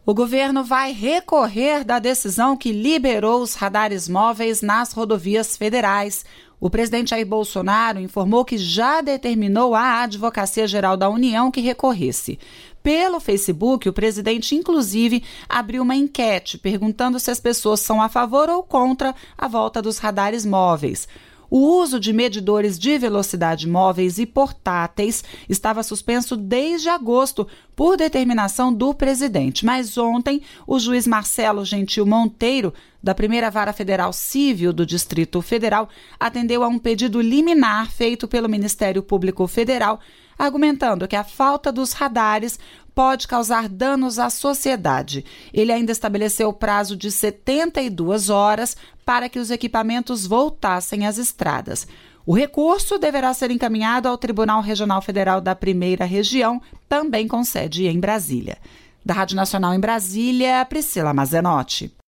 O governo vai recorrer da decisão que liberou os radares móveis nas rodovias federais. O presidente Jair Bolsonaro informou que já determinou à Advocacia Geral da União que recorresse. Pelo Facebook, o presidente, inclusive, abriu uma enquete perguntando se as pessoas são a favor ou contra a volta dos radares móveis. O uso de medidores de velocidade móveis e portáteis estava suspenso desde agosto por determinação do presidente. Mas ontem, o juiz Marcelo Gentil Monteiro, da Primeira Vara Federal Civil do Distrito Federal, atendeu a um pedido liminar feito pelo Ministério Público Federal, argumentando que a falta dos radares pode causar danos à sociedade. Ele ainda estabeleceu o prazo de 72 horas para que os equipamentos voltassem às estradas. O recurso deverá ser encaminhado ao Tribunal Regional Federal da Primeira Região, também com sede em Brasília. Da Rádio Nacional em Brasília, Priscila Mazenotti.